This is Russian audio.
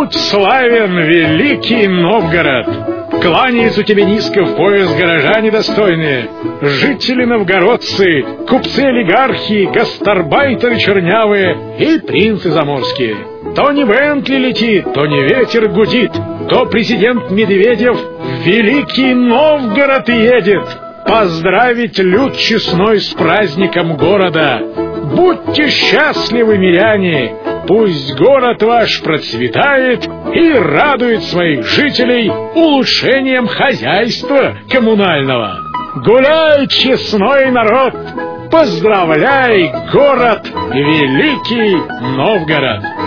Будь славен, великий Новгород! Кланяются тебе низко в пояс горожане достойные, жители-новгородцы, купцы-олигархи, гастарбайтеры чернявые и принцы заморские. То не Бентли летит, то не ветер гудит, то президент Медведев в великий Новгород едет поздравить люд честной с праздником города. Будьте счастливы, миряне! Пусть город ваш процветает и радует своих жителей улучшением хозяйства коммунального. Гуляй, честной народ! Поздравляй, город Великий Новгород!